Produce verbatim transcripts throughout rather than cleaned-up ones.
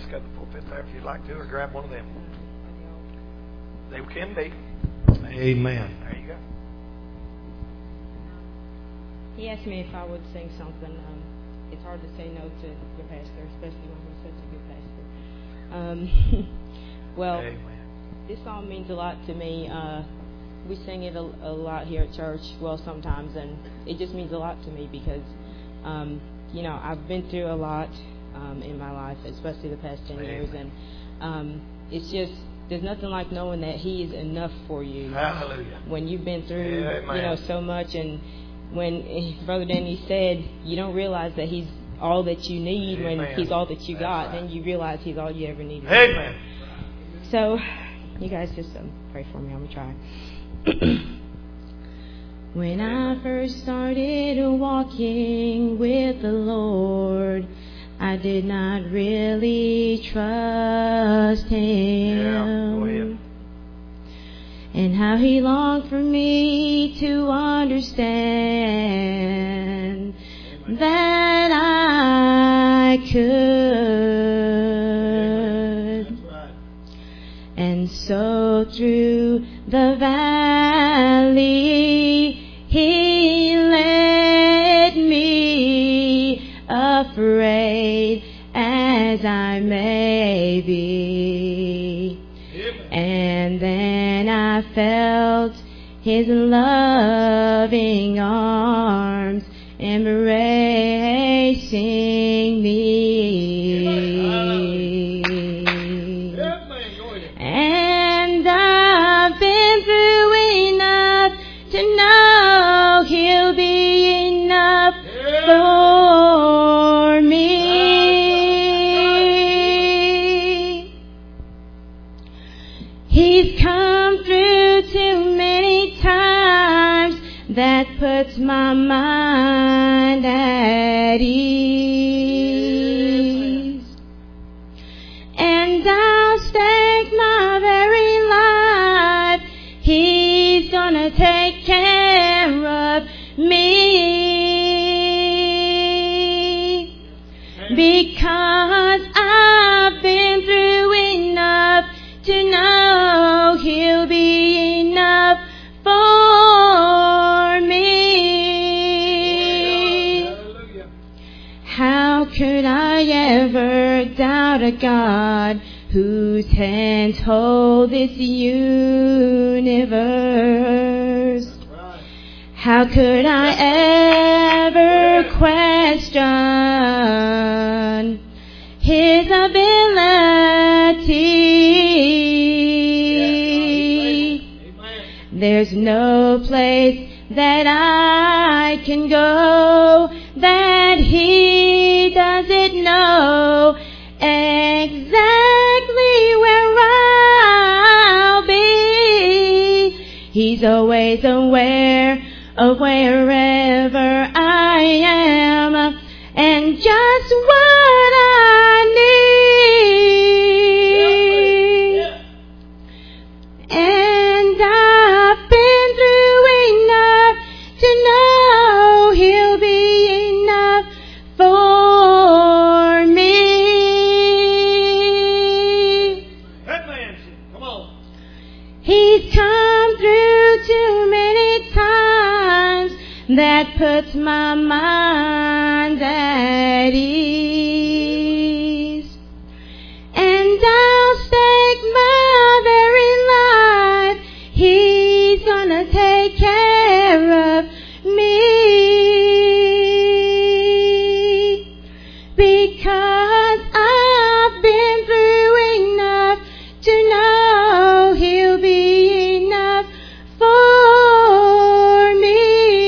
just got the pulpit there if you'd like to, or grab one of them. They can be. Amen. There you go. He asked me if I would sing something. Um, it's hard to say no to your pastor, especially when he's such a good pastor. Um, well, Amen. This song means a lot to me. Uh, we sing it a, a lot here at church, well, sometimes, and it just means a lot to me because, um, you know, I've been through a lot um, in my life, especially the past ten Amen. years, and um, it's just, there's nothing like knowing that He is enough for you. Hallelujah. When you've been through, Amen. you know, so much, and when Brother Danny said you don't realize that He's all that you need Amen. When He's all that you That's got, right. then you realize He's all you ever needed. Amen. So, you guys just um, pray for me. I'm going to try. When I first started walking with the Lord, I did not really trust Him. Yeah, go ahead. And how He longed for me to understand Amen. That I could. That's right. And so through the valley He led me, afraid as I may be. Amen. And then I felt His loving arms embracing me. And I've been through enough to know He'll be enough for me. He's come through too many times, that puts my mind at ease. And I'll stake my very life He's gonna take care of me, because I've been through enough to know He'll be enough for me. How could I ever doubt a God whose hands hold this universe? How could I ever question His ability? There's no place that I can go that He doesn't know exactly where I'll be. He's always aware of wherever I am and just what I need. And I've been through enough to know He'll be enough for me. Come on. He's come through too many times, that puts my mind at ease. And I'll stake my very life He's gonna take care of me, because I've been through enough to know He'll be enough for me.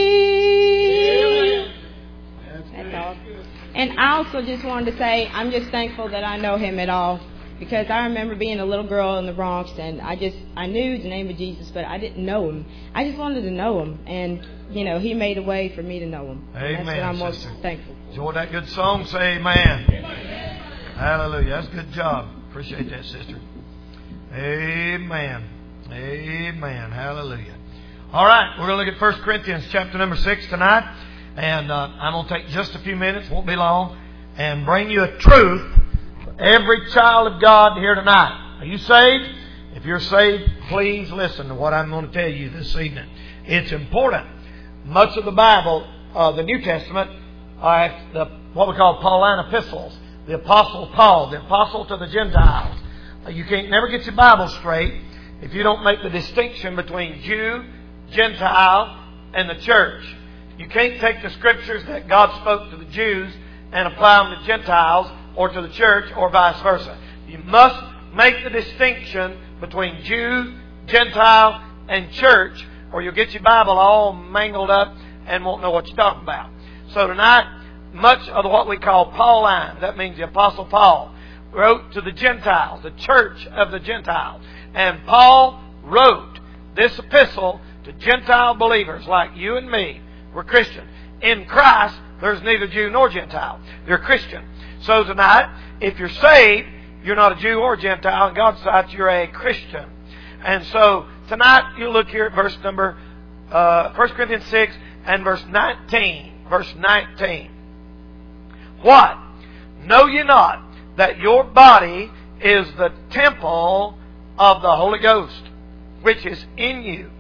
That's all. And I also just wanted to say I'm just thankful that I know Him at all, because I remember being a little girl in the Bronx, and I just I knew the name of Jesus, but I didn't know Him. I just wanted to know Him, and you know He made a way for me to know Him. Amen. That's what I'm most sister. thankful for. Enjoy that good song. Say amen. Amen. Hallelujah. That's a good job. Appreciate that, sister. Amen. Amen. Hallelujah. All right, we're going to look at First Corinthians chapter number six tonight. And uh, I'm going to take just a few minutes, won't be long, and bring you a truth every child of God here tonight. Are you saved? If you're saved, please listen to what I'm going to tell you this evening. It's important. Much of the Bible, uh, the New Testament, are the, what we call Pauline epistles. The Apostle Paul, the Apostle to the Gentiles. You can't never get your Bible straight if you don't make the distinction between Jew, Gentile, and the church. You can't take the Scriptures that God spoke to the Jews and apply them to Gentiles or to the church or vice versa. You must make the distinction between Jew, Gentile, and church, or you'll get your Bible all mangled up and won't know what you're talking about. So tonight, much of what we call Pauline, that means the Apostle Paul, wrote to the Gentiles, the church of the Gentiles. And Paul wrote this epistle to Gentile believers like you and me. We're Christian. In Christ, there's neither Jew nor Gentile. They're Christian. So tonight, if you're saved, you're not a Jew or Gentile. In God's sight, you're a Christian. And so tonight, you look here at verse number uh, First Corinthians six and verse nineteen. Verse nineteen. What? Know ye not that your body is the temple of the Holy Ghost, which is in you,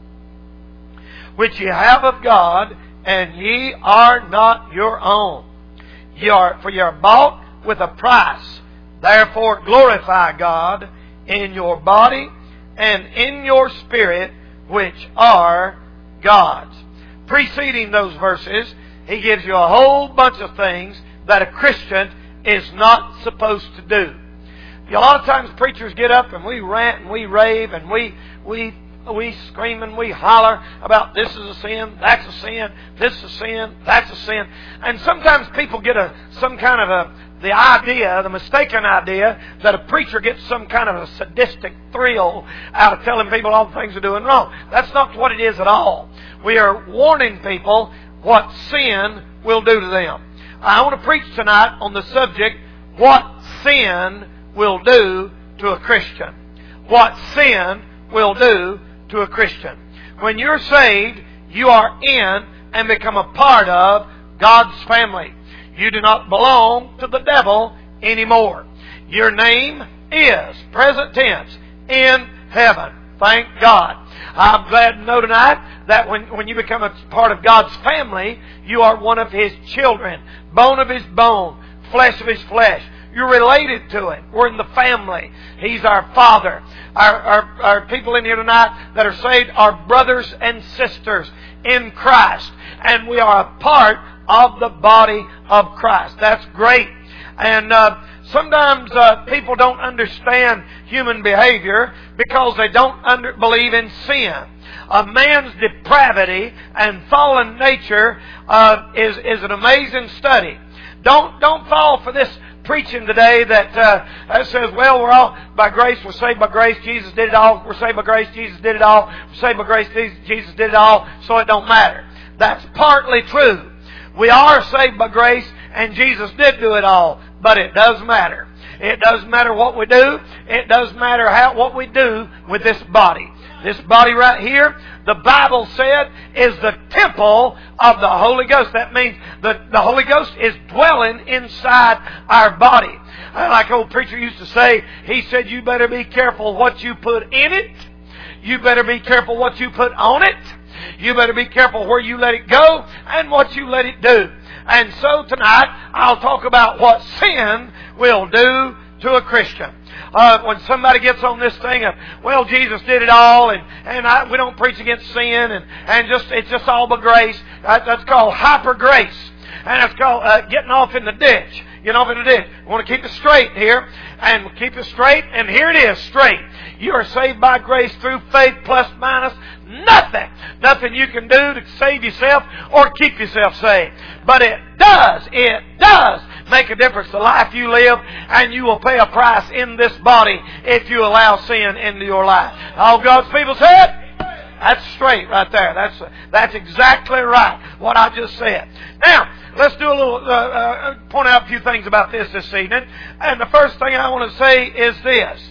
which ye have of God, and ye are not your own. Ye are, for ye are bought with a price. Therefore glorify God in your body and in your spirit, which are God's. Preceding those verses, he gives you a whole bunch of things that a Christian is not supposed to do. A lot of times preachers get up and we rant and we rave and we we we scream and we holler about this is a sin, that's a sin, this is a sin, that's a sin. And sometimes people get a some kind of a the idea, the mistaken idea, that a preacher gets some kind of a sadistic thrill out of telling people all the things they're doing wrong. That's not what it is at all. We are warning people what sin will do to them. I want to preach tonight on the subject, what sin will do to a Christian. What sin will do to a Christian. When you're saved, you are in and become a part of God's family. You do not belong to the devil anymore. Your name is, present tense, in heaven. Thank God. I'm glad to know tonight that when, when you become a part of God's family, you are one of His children. Bone of His bone, flesh of His flesh. You're related to Him. We're in the family. He's our Father. Our, our, our people in here tonight that are saved are brothers and sisters in Christ. And we are a part of the body of Christ. That's great. And uh, sometimes uh, people don't understand human behavior because they don't under, believe in sin. A man's depravity and fallen nature uh, is, is an amazing study. Don't, don't fall for this preaching today that, uh, that says, well, we're all by grace, we're saved by grace, Jesus did it all, we're saved by grace, Jesus did it all, we're saved by grace, Jesus did it all, so it don't matter. That's partly true. We are saved by grace, and Jesus did do it all, but it does matter. It does matter what we do. It does matter how what we do with this body. This body right here, the Bible said, is the temple of the Holy Ghost. That means the, the Holy Ghost is dwelling inside our body. Like old preacher used to say, he said, you better be careful what you put in it. You better be careful what you put on it. You better be careful where you let it go and what you let it do. And so tonight, I'll talk about what sin will do to a Christian. Uh, when somebody gets on this thing of, well, Jesus did it all, and, and I, we don't preach against sin, and, and just it's just all by grace. That, that's called hyper grace. And that's called uh, getting off in the ditch. Getting off in the ditch. We want to keep it straight here. And keep it straight. And here it is, straight. You are saved by grace through faith, plus minus nothing. Nothing you can do to save yourself or keep yourself saved. But it does, it does make a difference the life you live, and you will pay a price in this body if you allow sin into your life. All God's people said? That's straight right there. That's that's exactly right, what I just said. Now, let's do a little, uh, uh, point out a few things about this this evening. And the first thing I want to say is this.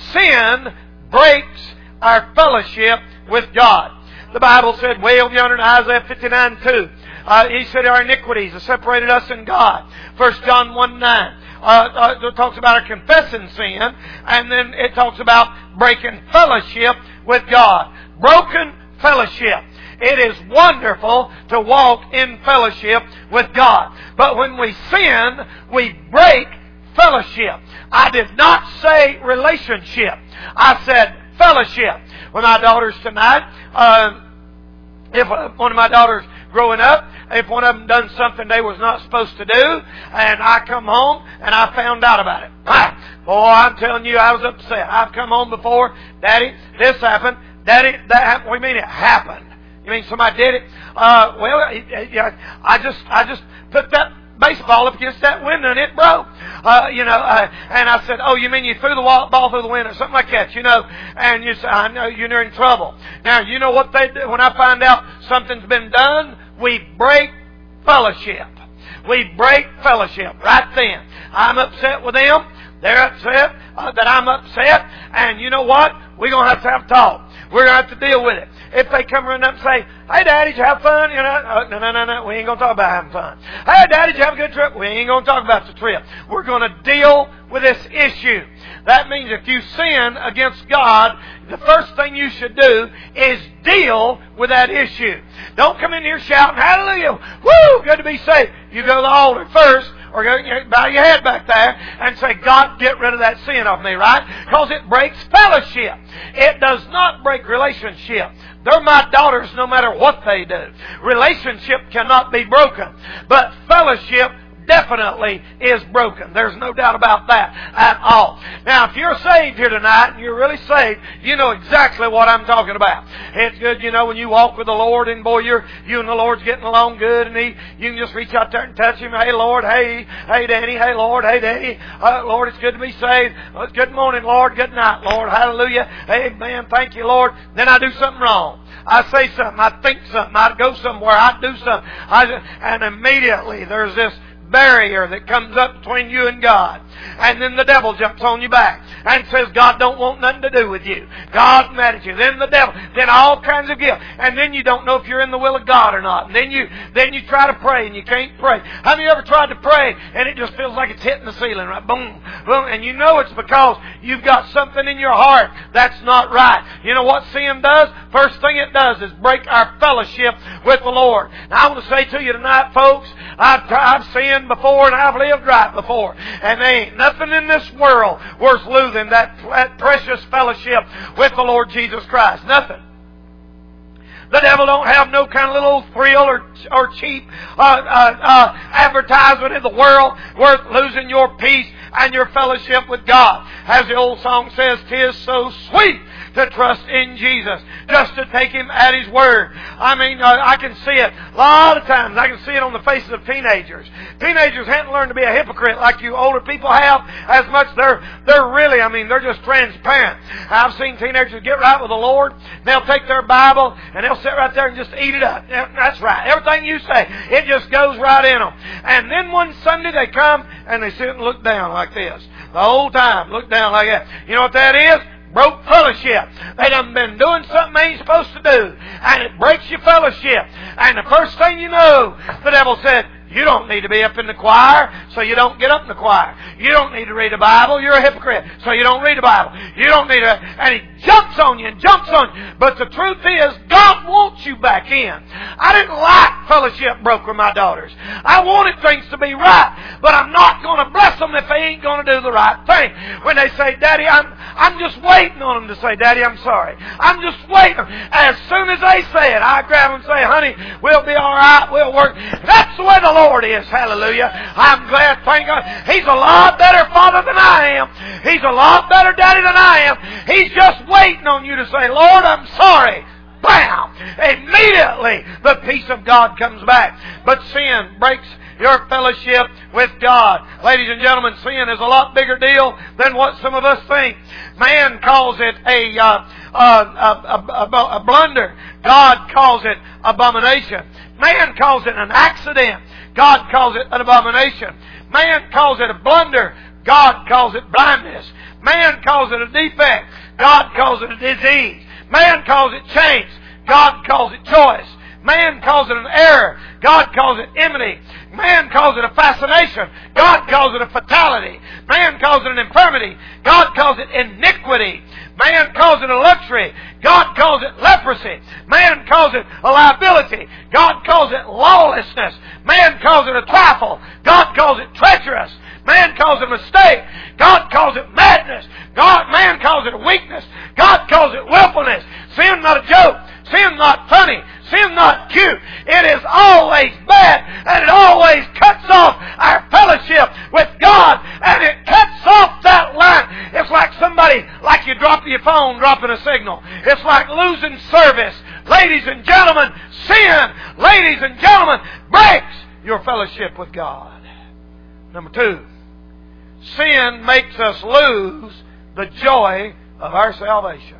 Sin breaks our fellowship with God. The Bible said way over yonder in Isaiah fifty-nine two, Uh, he said our iniquities have separated us and God. First John one nine. Uh, uh, it talks about our confessing sin, and then it talks about breaking fellowship with God. Broken fellowship. It is wonderful to walk in fellowship with God. But when we sin, we break fellowship. I did not say relationship. I said fellowship. With my daughters tonight, uh, if one of my daughters growing up, if one of them done something they was not supposed to do, and I come home and I found out about it. Boy, I'm telling you, I was upset. I've come home before, Daddy, this happened. Daddy, that happened. What do you mean it happened? You mean somebody did it? Uh, well, I just, I just put that baseball up against that window and it broke. Uh, you know, uh, and I said, oh, you mean you threw the ball through the window, something like that, you know? And you say, I know you're in trouble. Now, you know what they do? When I find out something's been done, we break fellowship. We break fellowship right then. I'm upset with them. They're upset uh, that I'm upset. And you know what? We're going to have to have a talk. We're going to have to deal with it. If they come running up and say, hey, Daddy, did you have fun? You know, uh, no, no, no, no. We ain't going to talk about having fun. Hey, Daddy, did you have a good trip? We ain't going to talk about the trip. We're going to deal with this issue. That means if you sin against God, the first thing you should do is deal with that issue. Don't come in here shouting, hallelujah, woo, good to be saved. You go to the altar first, or go, you know, bow your head back there and say, God, get rid of that sin off me, right? Because it breaks fellowship. It does not break relationship. They're my daughters no matter what they do. Relationship cannot be broken. But fellowship definitely is broken. There's no doubt about that at all. Now, if you're saved here tonight, and you're really saved, you know exactly what I'm talking about. It's good, you know, when you walk with the Lord, and boy, you're, you and the Lord's getting along good, and He, you can just reach out there and touch Him. Hey, Lord, hey, hey, Danny, hey, Lord, hey, Danny. Uh, Lord, it's good to be saved. Uh, good morning, Lord. Good night, Lord. Hallelujah. Amen. Thank you, Lord. Then I do something wrong. I say something. I think something. I go somewhere. I do something. I, and immediately there's this barrier that comes up between you and God. And then the devil jumps on you back and says, God don't want nothing to do with you. God's mad at you. Then the devil, then all kinds of guilt. And then you don't know if you're in the will of God or not. And then you then you try to pray and you can't pray. Have you ever tried to pray and it just feels like it's hitting the ceiling, right? Boom, boom. And you know it's because you've got something in your heart that's not right. You know what sin does? First thing it does is break our fellowship with the Lord. Now I want to say to you tonight, folks, I've, I've sinned before and I've lived right before. And there ain't nothing in this world worth losing that, that precious fellowship with the Lord Jesus Christ. Nothing. The devil don't have no kind of little thrill or or cheap uh, uh, uh, advertisement in the world worth losing your peace and your fellowship with God. As the old song says, "'Tis so sweet to trust in Jesus, just to take Him at His word." I mean, uh, I can see it a lot of times. I can see it on the faces of teenagers. Teenagers haven't learned to be a hypocrite like you older people have as much. They're they're really, I mean, they're just transparent. I've seen teenagers get right with the Lord. They'll take their Bible and they'll sit right there and just eat it up. That's right. Everything you say, it just goes right in them. And then one Sunday they come and they sit and look down like this. The whole time, look down like that. You know what that is? Broke fellowship. They done been doing something they ain't supposed to do. And it breaks your fellowship. And the first thing you know, the devil said, you don't need to be up in the choir, so you don't get up in the choir. You don't need to read the Bible. You're a hypocrite, so you don't read the Bible. You don't need to... And he jumps on you and jumps on you. But the truth is, God wants you back in. I didn't like fellowship broke with my daughters. I wanted things to be right, but I'm not going to bless them if they ain't going to do the right thing. When they say, Daddy, I'm, I'm just waiting on them to say, Daddy, I'm sorry. I'm just waiting. As soon as they say it, I grab them and say, honey, we'll be all right. We'll work. That's the way the Lord is. Hallelujah. I'm glad, thank God. He's a lot better Father than I am. He's a lot better Daddy than I am. He's just waiting on you to say, Lord, I'm sorry. Bam! Immediately the peace of God comes back. But sin breaks your fellowship with God. Ladies and gentlemen, sin is a lot bigger deal than what some of us think. Man calls it a, uh, uh, a, a, a blunder. God calls it abomination. Man calls it an accident. God calls it an abomination. Man calls it a blunder. God calls it blindness. Man calls it a defect. God calls it a disease. Man calls it change. God calls it choice. Man calls it an error. God calls it enmity. Man calls it a fascination. God calls it a fatality. Man calls it an infirmity. God calls it iniquity. Man calls it a luxury. God calls it leprosy. Man calls it a liability. God calls it lawlessness. Man calls it a trifle. God calls it treacherous. Man calls it a mistake. God calls it madness. God, man calls it a weakness. God calls it willfulness. Sin not a joke. Sin not funny. Sin not cute. It is always bad, and it always cuts off our fellowship with God, and it cuts off that line. It's like somebody, like you drop your phone dropping a signal. It's like losing service. Ladies and gentlemen, sin, ladies and gentlemen, breaks your fellowship with God. Number two, sin makes us lose the joy of our salvation.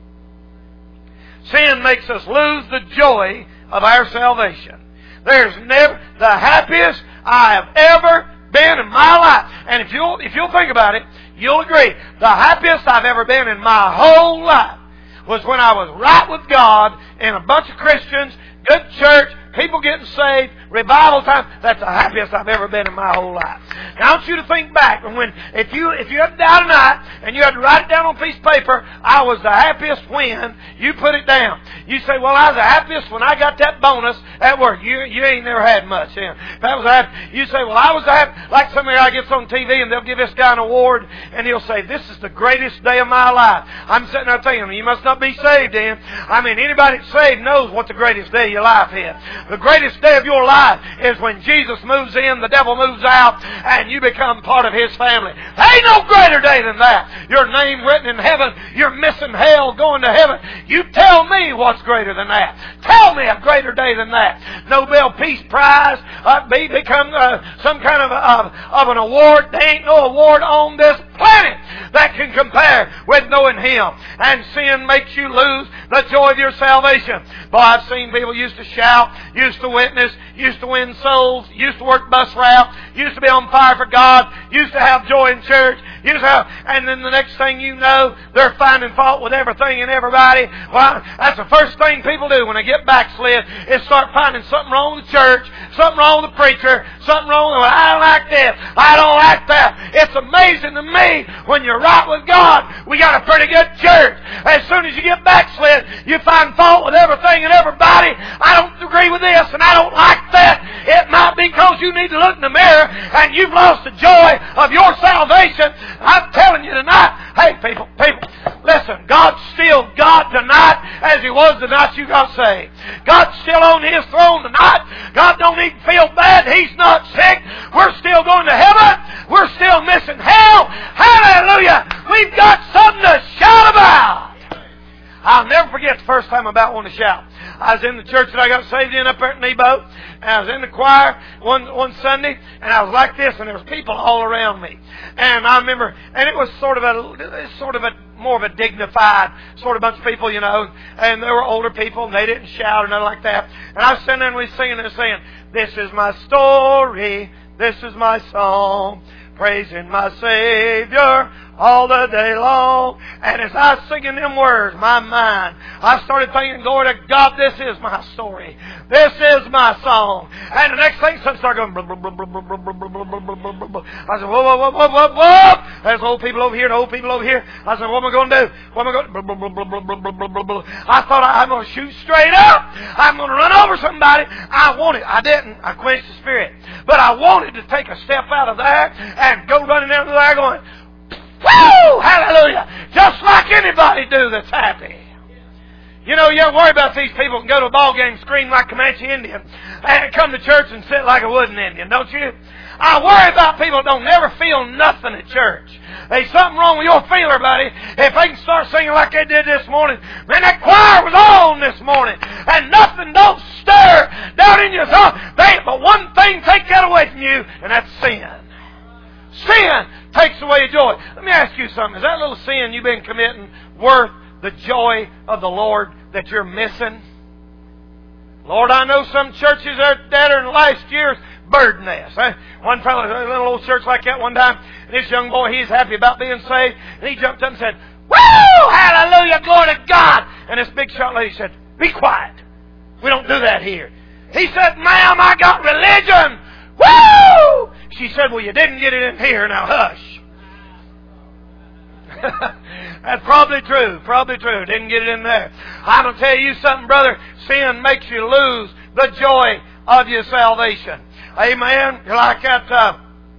Sin makes us lose the joy of our salvation. There's never the happiest I have ever been in my life. And if you'll, if you'll think about it, you'll agree. The happiest I've ever been in my whole life was when I was right with God in a bunch of Christians, good church, people getting saved, revival time. That's the happiest I've ever been in my whole life. Now I want you to think back. And when, if you if you had to die tonight and you had to write it down on a piece of paper, I was the happiest when you put it down. You say, well, I was the happiest when I got that bonus at work. You you ain't never had much. Yeah. That was happy. You say, well, I was the happy. Like somebody I gets on T V and they'll give this guy an award and he'll say, this is the greatest day of my life. I'm sitting there thinking, you must not be saved then. I mean, anybody that's saved knows what the greatest day of your life is. The greatest day of your life is when Jesus moves in, the devil moves out, and you become part of His family. There ain't no greater day than that. Your name written in heaven, you're missing hell, going to heaven. You tell me what's greater than that. Tell me a greater day than that. Nobel Peace Prize, uh, be, become uh, some kind of, uh, of an award. There ain't no award on this planet that can compare with knowing Him. And sin makes you lose the joy of your salvation. Boy, I've seen people used to shout, used to witness, used to win souls, used to work bus route, used to be on fire for God, used to have joy in church, used to have, and then the next thing you know, they're finding fault with everything and everybody. Well, that's the first thing people do when they get backslid, is start finding something wrong with the church, something wrong with the preacher, something wrong with, I don't like this, I don't like that. It's amazing to me, when you're right with God, we got a pretty good church. As soon as you get backslid, you find fault with everything and everybody. I don't agree with this and I don't like that. It might be because you need to look in the mirror and you've lost the joy of your salvation. I'm telling you tonight, hey people, people, listen, God's still God tonight as He was the night you got saved. God's still on His throne tonight. God don't even feel bad. He's not sick. We're still going to heaven. We're still missing hell. Hallelujah. We've got something to shout about. I'll never forget the first time I about wanted to shout. I was in the church that I got saved in up there at Nebo, and I was in the choir one one Sunday, and I was like this, and there was people all around me. And I remember, and it was sort of a sort of a more of a dignified sort of bunch of people, you know, and they were older people, and they didn't shout or nothing like that. And I was sitting there and we were singing and saying, "This is my story, this is my song, praising my Savior all the day long." And as I was singing them words, my mind, I started thinking, glory to God, this is my story. This is my song. And the next thing, something started going, blah, blah, blah, blah, blah, blah, blah, blah, blah, blah, blah. I said, whoa, whoa, whoa, whoa, whoa, whoa. There's old people over here and old people over here. I said, what am I going to do? What am I going to do? Blah, blah, blah, blah, blah, blah, blah, blah, blah. I thought I'm going to shoot straight up. I'm going to run over somebody. I wanted, I didn't. I quenched the spirit. But I wanted to take a step out of there and go running down to there going, woo! Hallelujah! Just like anybody do that's happy. You know, you don't worry about these people who can go to a ball game, scream like Comanche Indian, and come to church and sit like a wooden Indian, don't you? I worry about people that don't never feel nothing at church. There's something wrong with your feeler, buddy. If they can start singing like they did this morning, man, that choir was on this morning, and nothing don't stir down in your soul. They, but one thing take that away from you, and that's sin. Sin takes away your joy. Let me ask you something. Is that little sin you've been committing worth the joy of the Lord that you're missing? Lord, I know some churches that are in last year's bird nest. One fellow, a little old church like that one time, and this young boy, he's happy about being saved, and he jumped up and said, woo! Hallelujah! Glory to God! And this big shot lady said, be quiet. We don't do that here. He said, ma'am, I got religion. Woo! She said, well, you didn't get it in here. Now hush. That's probably true. Probably true. Didn't get it in there. I'm going to tell you something, brother. Sin makes you lose the joy of your salvation. Amen. You're like that uh,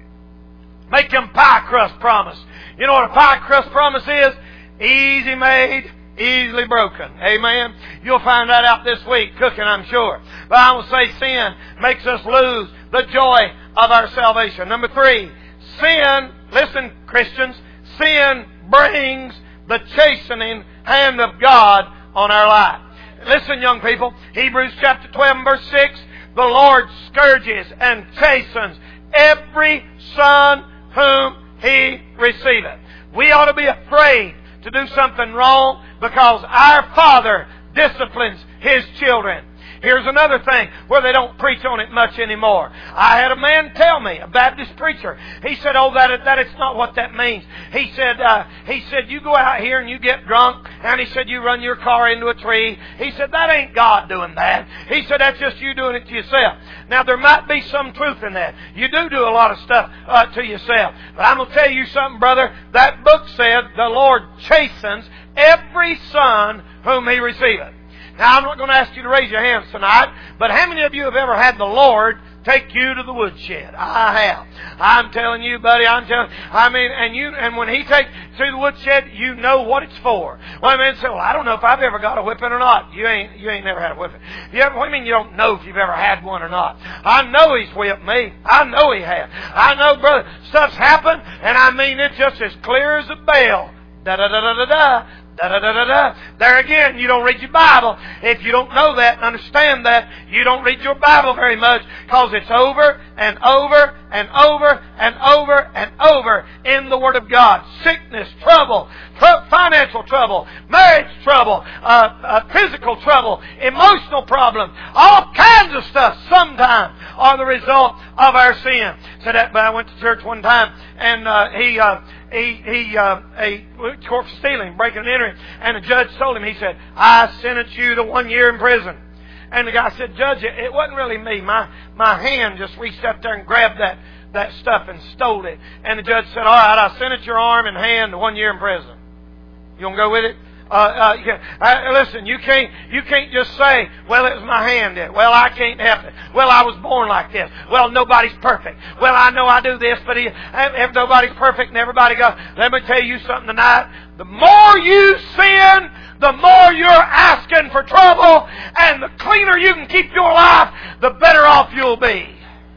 make them pie crust promise. You know what a pie crust promise is? Easy made, easily broken. Amen. You'll find that out this week cooking, I'm sure. But I will say sin makes us lose the joy of our salvation. Number three, sin, listen Christians, sin brings the chastening hand of God on our life. Listen, young people, Hebrews chapter twelve and verse six, the Lord scourges and chastens every son whom He receiveth. We ought to be afraid to do something wrong because our Father disciplines His children. Here's another thing where they don't preach on it much anymore. I had a man tell me, a Baptist preacher, he said, oh, that, that it's not what that means. He said, uh, he said, you go out here and you get drunk, and he said, you run your car into a tree. He said, that ain't God doing that. He said, that's just you doing it to yourself. Now, there might be some truth in that. You do do a lot of stuff uh, to yourself. But I'm going to tell you something, brother. That book said, the Lord chastens every son whom He receiveth. Now, I'm not going to ask you to raise your hands tonight, but how many of you have ever had the Lord take you to the woodshed? I have. I'm telling you, buddy, I'm telling you. I mean, and you, and when He takes you to the woodshed, you know what it's for. Well, a man said, well, I don't know if I've ever got a whipping or not. You ain't, you ain't never had a whipping. You ever, what do you mean you don't know if you've ever had one or not? I know He's whipped me. I know He has. I know, brother, stuff's happened, and I mean it's just as clear as a bell. Da-da-da-da-da-da. Da, da, da, da, da. There again, you don't read your Bible. If you don't know that and understand that, you don't read your Bible very much, because it's over and over and over and over and over in the Word of God. Sickness, trouble, tr- financial trouble, marriage trouble, uh, uh, physical trouble, emotional problems, all kinds of stuff sometimes are the result of our sin. So that, I went to church one time, and uh, he... Uh, He, he, uh, a court for stealing, breaking and entering, and the judge told him, he said, I sentence you to one year in prison. And the guy said, Judge, it, it wasn't really me. My, my hand just reached up there and grabbed that, that stuff and stole it. And the judge said, all right, I sentence your arm and hand to one year in prison. You want to go with it? Uh, uh, you can, uh, listen, you can't, you can't just say, well, it was my hand. Did. Well, I can't help it. Well, I was born like this. Well, nobody's perfect. Well, I know I do this, but he, if nobody's perfect and everybody goes, let me tell you something tonight. The more you sin, the more you're asking for trouble, and the cleaner you can keep your life, the better off you'll be.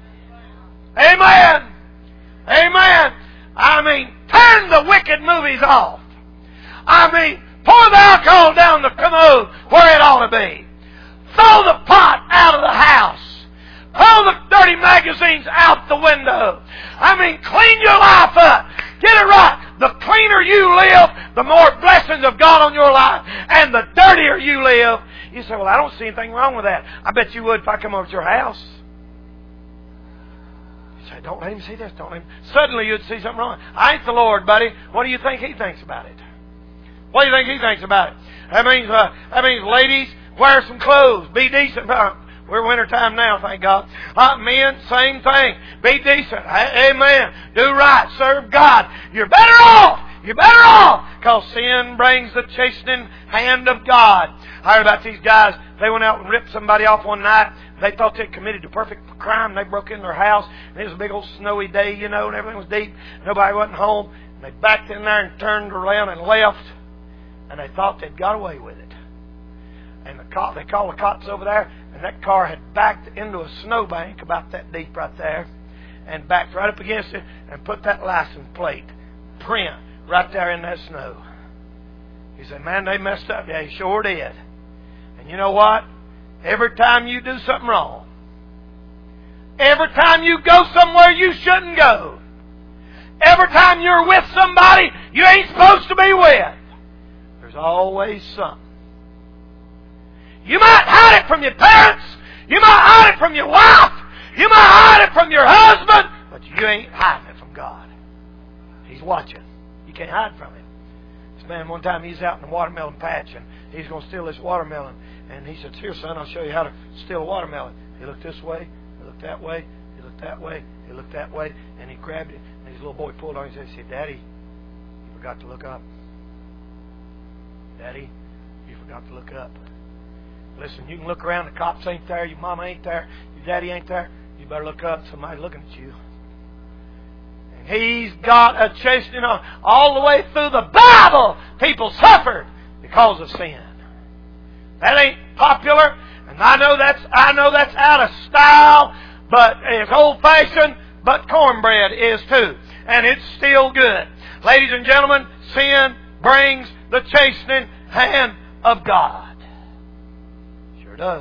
Amen. Amen. I mean, turn the wicked movies off. I mean, pour the alcohol down the commode where it ought to be. Throw the pot out of the house. Throw the dirty magazines out the window. I mean, clean your life up. Get it right. The cleaner you live, the more blessings of God on your life. And the dirtier you live. You say, well, I don't see anything wrong with that. I bet you would if I come over to your house. You say, don't let him see this. Don't let him. Suddenly you'd see something wrong. I ain't the Lord, buddy. What do you think He thinks about it? What do you think He thinks about it? That means, uh, that means ladies, wear some clothes. Be decent. We're wintertime now, thank God. Uh, men, same thing. Be decent. Amen. Do right. Serve God. You're better off. You're better off. Because sin brings the chastening hand of God. I heard about these guys. They went out and ripped somebody off one night. They thought they'd committed a perfect crime. They broke in their house. And it was a big old snowy day, you know, and everything was deep. Nobody wasn't home. And they backed in there and turned around and left. And they thought they'd got away with it. And the cop, they called the cops over there, and that car had backed into a snowbank about that deep right there, and backed right up against it, and put that license plate print right there in that snow. He said, man, they messed up. Yeah, he sure did. And you know what? Every time you do something wrong, every time you go somewhere you shouldn't go, every time you're with somebody you ain't supposed to be with, there's always something. You might hide it from your parents. You might hide it from your wife. You might hide it from your husband. But you ain't hiding it from God. He's watching. You can't hide from Him. man, one time he's out in the watermelon patch, and he's going to steal this watermelon. And he said, "Here, son, I'll show you how to steal a watermelon." He looked this way, he looked that way, he looked that way, he looked that way, and he grabbed it. And his little boy pulled on his head and said, "Daddy, you forgot to look up. Daddy, you forgot to look up." Listen, you can look around, the cops ain't there, your mama ain't there, your daddy ain't there. You better look up, somebody's looking at you. And he's got a chastening on. All the way through the Bible, people suffered because of sin. That ain't popular, and I know that's I know that's out of style, but it's old-fashioned, but cornbread is too. And it's still good. Ladies and gentlemen, sin brings the chastening hand of God. Sure does.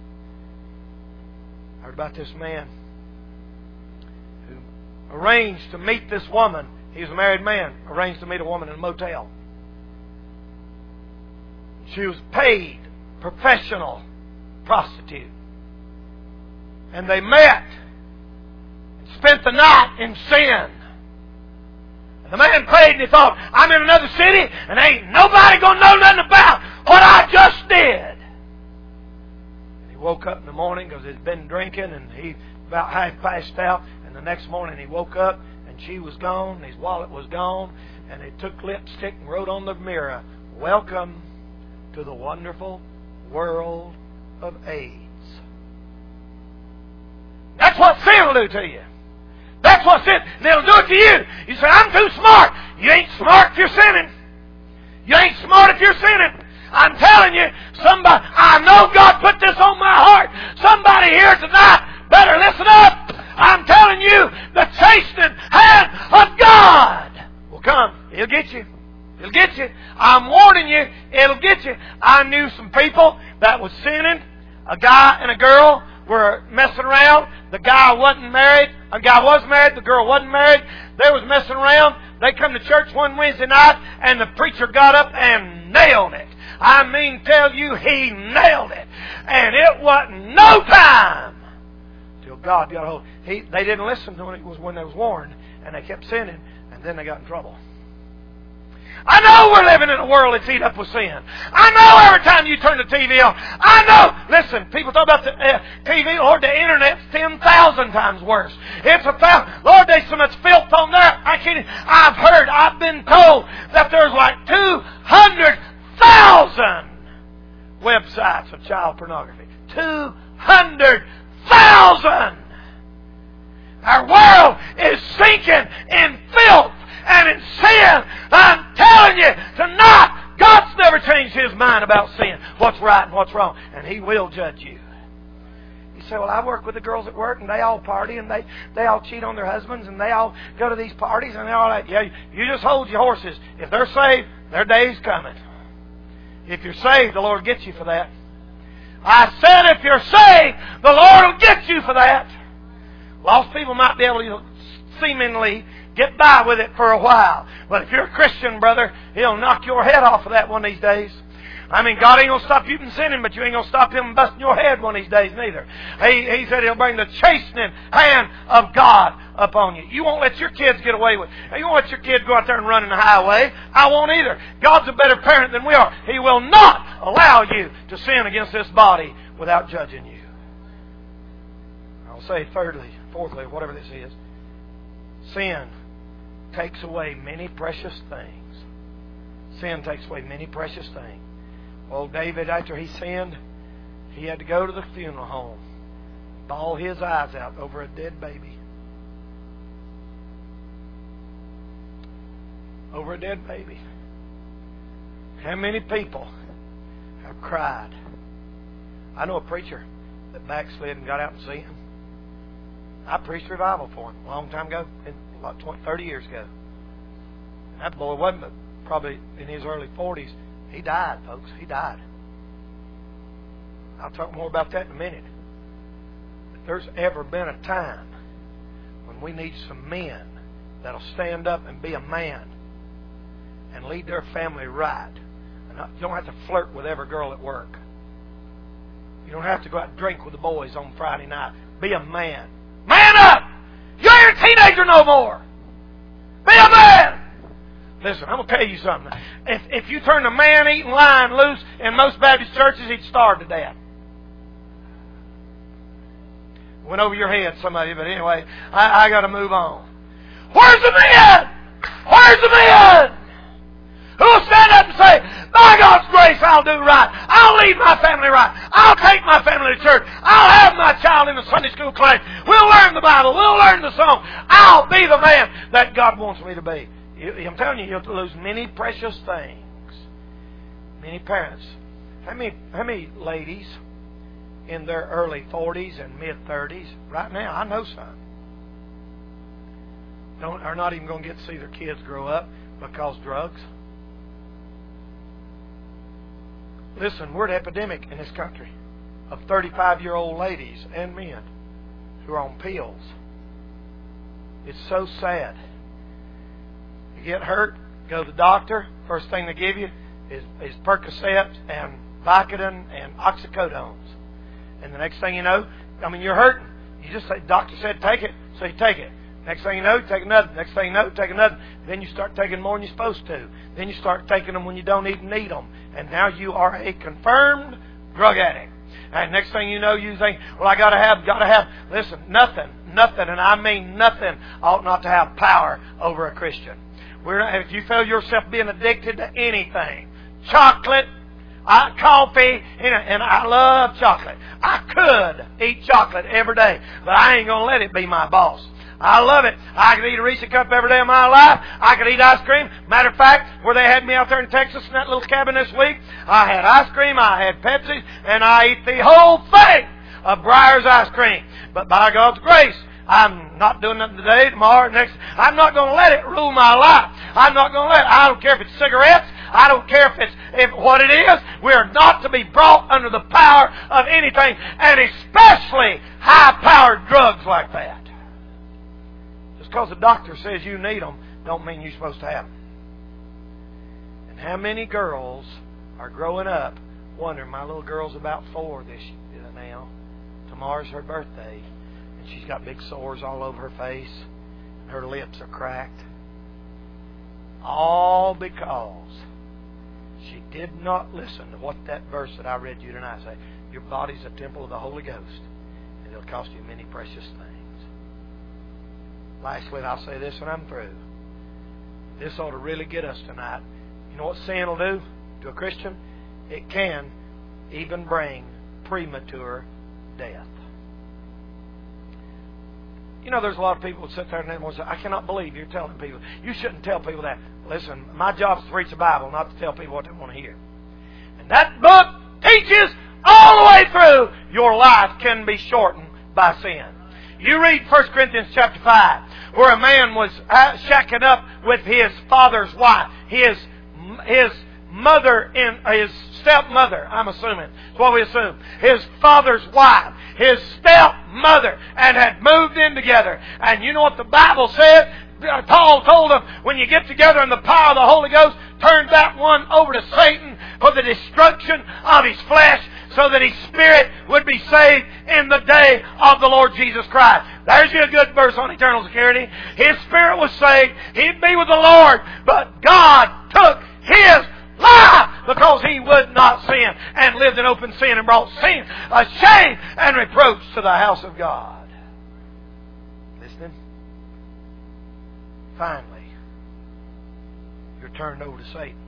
I heard about this man who arranged to meet this woman. He was a married man, arranged to meet a woman in a motel. She was paid professional prostitute. And they met and spent the night in sin. And the man prayed and he thought, "I'm in another city and ain't nobody going to know nothing about what I just did." And he woke up in the morning because he'd been drinking, and he about half passed out. And the next morning he woke up and she was gone, and his wallet was gone, and he took lipstick and wrote on the mirror, "Welcome to the wonderful world of AIDS." That's what sin will do to you. That's what sin, it'll do it to you. You say, "I'm too smart." You ain't smart if you're sinning. You ain't smart if you're sinning. I'm telling you, somebody, I know God put this on my heart. Somebody here tonight better listen up. I'm telling you, the chastening hand of God will come. He'll get you. It'll get you. I'm warning you, it'll get you. I knew some people that was sinning. A guy and a girl were messing around. The guy wasn't married. A guy was married. The girl wasn't married. They was messing around. They come to church one Wednesday night, and the preacher got up and nailed it. I mean, tell you, he nailed it. And it wasn't no time till God got a hold. He, they didn't listen to when it was when they was warned, and they kept sinning, and then they got in trouble. I know we're living in a world that's eaten up with sin. I know every time you turn the T V on. I know. Listen, people talk about the uh, T V. Lord, the Internet's ten thousand times worse. It's a thousand. Lord, there's so much filth on there. I can't. I've heard. I've been told that there's like two hundred thousand websites of child pornography. Two hundred thousand. Our world is sinking in filth and in sin. I'm telling you tonight, God's never changed His mind about sin. What's right and what's wrong. And He will judge you. You say, "Well, I work with the girls at work and they all party and they, they all cheat on their husbands and they all go to these parties and all that." Yeah, you just hold your horses. If they're saved, their day's coming. If you're saved, the Lord will get you for that. I said if you're saved, the Lord will get you for that. Lost people might be able to seemingly get by with it for a while. But if you're a Christian, brother, He'll knock your head off of that one of these days. I mean, God ain't going to stop you from sinning, but you ain't going to stop Him busting your head one of these days neither. He, he said He'll bring the chastening hand of God upon you. You won't let your kids get away with it. You won't let your kids go out there and run in the highway. I won't either. God's a better parent than we are. He will not allow you to sin against this body without judging you. I'll say thirdly, fourthly, whatever this is, sin takes away many precious things. Sin takes away many precious things. Well, David, after he sinned, he had to go to the funeral home, bawl his eyes out over a dead baby. Over a dead baby. How many people have cried? I know a preacher that backslid and got out and sinned. I preached revival for him a long time ago, about twenty, thirty years ago. And that boy wasn't but probably in his early forties. He died, folks. He died. I'll talk more about that in a minute. If there's ever been a time when we need some men that'll stand up and be a man and lead their family right. And you don't have to flirt with every girl at work. You don't have to go out and drink with the boys on Friday night. Be a man. Man up! You ain't a teenager no more. Be a man. Listen, I'm going to tell you something. If, if you turn a man-eating lion loose in most Baptist churches, he'd starve to death. Went over your head, some of you, but anyway, I, I got to move on. Where's the men? Where's the men? Who'll stand up and say, by God's grace, I'll do right. I'll lead my family right. I'll take my family to church. I'll have my child in the Sunday school class. We'll learn the Bible. We'll learn the song. I'll be the man that God wants me to be. I'm telling you, you'll lose many precious things. Many parents. How many, how many ladies in their early forties and mid-thirties, right now, I know some, don't, are not even going to get to see their kids grow up because drugs? Listen, we're an epidemic in this country of thirty-five-year-old ladies and men who are on pills. It's so sad. You get hurt, go to the doctor. First thing they give you is, is Percocet and Vicodin and oxycodones. And the next thing you know, I mean, you're hurting. You just say, doctor said take it, so you take it. Next thing you know, you take another. Next thing you know, you take another. Then you start taking more than you're supposed to. Then you start taking them when you don't even need them. And now you are a confirmed drug addict. And next thing you know, you think, well, I got to have, got to have. Listen, nothing, nothing, and I mean nothing, ought not to have power over a Christian. We're not, if you feel yourself being addicted to anything, chocolate, I, coffee, and, and I love chocolate. I could eat chocolate every day, but I ain't going to let it be my boss. I love it. I could eat a Reese's cup every day of my life. I could eat ice cream. Matter of fact, where they had me out there in Texas in that little cabin this week, I had ice cream, I had Pepsi, and I ate the whole thing of Breyer's ice cream. But by God's grace, I'm not doing nothing today, tomorrow, next. I'm not going to let it rule my life. I'm not going to let it. I don't care if it's cigarettes. I don't care if it's if what it is. We are not to be brought under the power of anything, and especially high-powered drugs like that. Just because the doctor says you need them, don't mean you're supposed to have them. And how many girls are growing up wondering, my little girl's about four this year now. Tomorrow's her birthday. She's got big sores all over her face. And her lips are cracked. All because she did not listen to what that verse that I read you tonight say. Your body's a temple of the Holy Ghost, and it'll cost you many precious things. Lastly, and I'll say this when I'm through. This ought to really get us tonight. You know what sin will do to a Christian? It can even bring premature death. You know, there's a lot of people who sit there and they say, I cannot believe you're telling people. You shouldn't tell people that. Listen, my job is to preach the Bible, not to tell people what they want to hear. And that book teaches all the way through your life can be shortened by sin. You read First Corinthians chapter five, where a man was shacking up with his father's wife, his his mother, in his stepmother, I'm assuming. That's what we assume. His father's wife, his stepmother, and had moved in together. And you know what the Bible said? Paul told them, when you get together in the power of the Holy Ghost, turn that one over to Satan for the destruction of his flesh, so that his spirit would be saved in the day of the Lord Jesus Christ. There's you a good verse on eternal security. His spirit was saved. He'd be with the Lord. But God took his life because he would not sin and lived in open sin and brought sin, a shame and reproach to the house of God. Listening? Finally, you're turned over to Satan.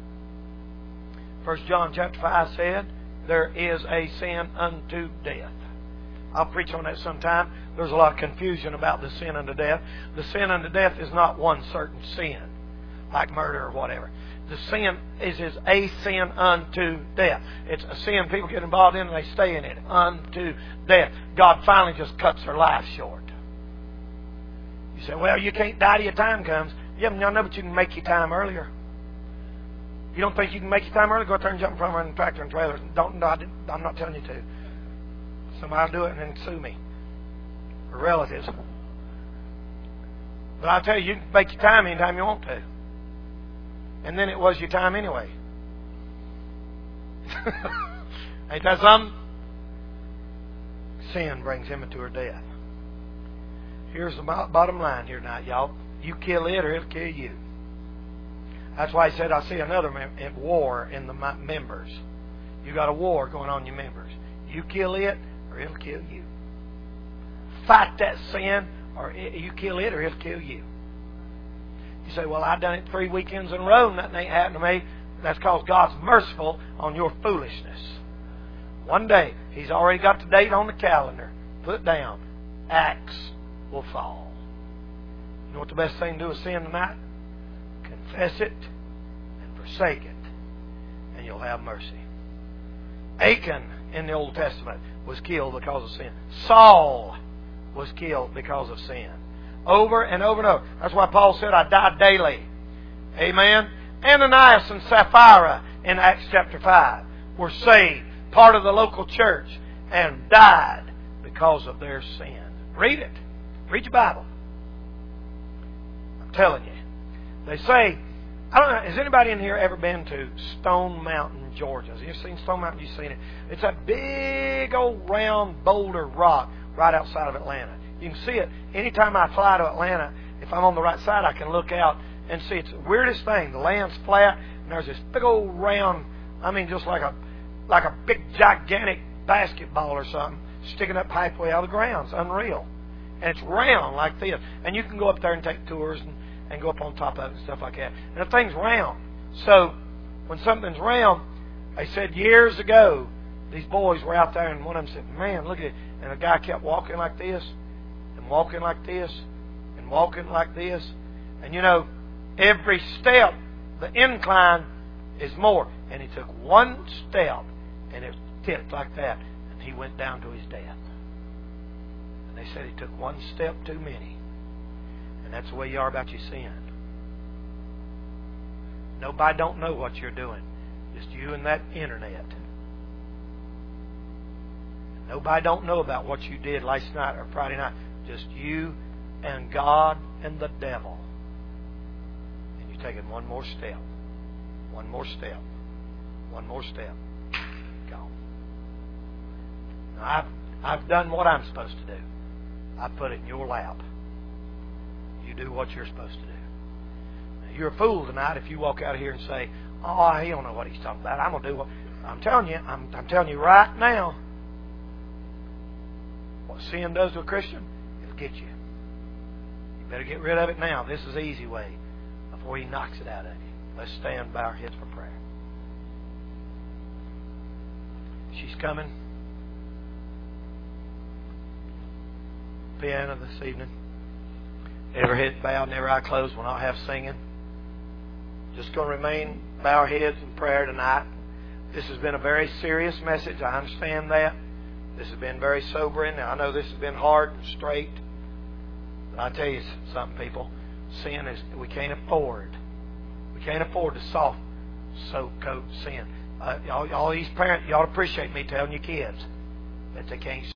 First John chapter five said, there is a sin unto death. I'll preach on that sometime. There's a lot of confusion about the sin unto death. The sin unto death is not one certain sin, like murder or whatever. The sin is, is a sin unto death. It's a sin people get involved in and they stay in it. Unto death. God finally just cuts their life short. You say, well, you can't die till your time comes. Yeah, y'all know, but you can make your time earlier. You don't think you can make your time earlier? Go out there and jump in front of a tractor and trailer. Don't, no, I'm not telling you to. Somebody will do it and then sue me. Or relatives. But I'll tell you, you can make your time anytime you want to. And then it was your time anyway. Ain't that something? Sin brings him into her death. Here's the bottom line here tonight, y'all. You kill it or it'll kill you. That's why he said, I see another mem- war in the members. You got a war going on in your members. You kill it, or it'll kill you. Fight that sin, or it, you kill it, or it'll kill you. You say, well, I've done it three weekends in a row, and nothing ain't happened to me. That's because God's merciful on your foolishness. One day, He's already got the date on the calendar. Put it down. Axe will fall. You know what the best thing to do with sin tonight? Confess it and forsake it, and you'll have mercy. Achan in the Old Testament was killed because of sin. Saul was killed because of sin. Over and over and over. That's why Paul said, I die daily. Amen. Ananias and Sapphira in Acts chapter five were saved, part of the local church, and died because of their sin. Read it. Read your Bible. I'm telling you. They say, I don't know, has anybody in here ever been to Stone Mountain, Georgia? Have you seen Stone Mountain? You've seen it. It's a big old round boulder rock right outside of Atlanta. You can see it anytime I fly to Atlanta. If I'm on the right side, I can look out and see. It's the weirdest thing. The land's flat, and there's this big old round, I mean, just like a like a big gigantic basketball or something sticking up halfway out of the ground. It's unreal. And it's round like this. And you can go up there and take tours and, and go up on top of it and stuff like that. And the thing's round. So when something's round, they said years ago, these boys were out there, and one of them said, man, look at it. And a guy kept walking like this, and walking like this, and walking like this. And you know, every step, the incline is more. And he took one step, and it tipped like that, and he went down to his death. And they said he took one step too many. And that's the way you are about your sin. Nobody don't know what you're doing. Just you and that internet. Nobody don't know about what you did last night or Friday night. Just you and God and the devil. And you're taking one more step. One more step. One more step. Gone. Now, I've, I've done what I'm supposed to do. I put it in your lap. You do what you're supposed to do. Now, you're a fool tonight if you walk out of here and say, oh, he don't know what he's talking about. I'm going to do what... I'm telling you, I'm, I'm telling you right now, what sin does to a Christian, it'll get you. You better get rid of it now. This is the easy way before he knocks it out of you. Let's stand, bow our heads for prayer. She's coming. Piano this evening. Every head bowed and every eye closed. We'll not have singing. Just going to remain, bow our heads in prayer tonight. This has been a very serious message. I understand that. This has been very sobering. I know this has been hard and straight. But I tell you something, people. Sin is, we can't afford. We can't afford to soft soap coat sin. Uh, y'all, y'all these parents, y'all appreciate me telling your kids that they can't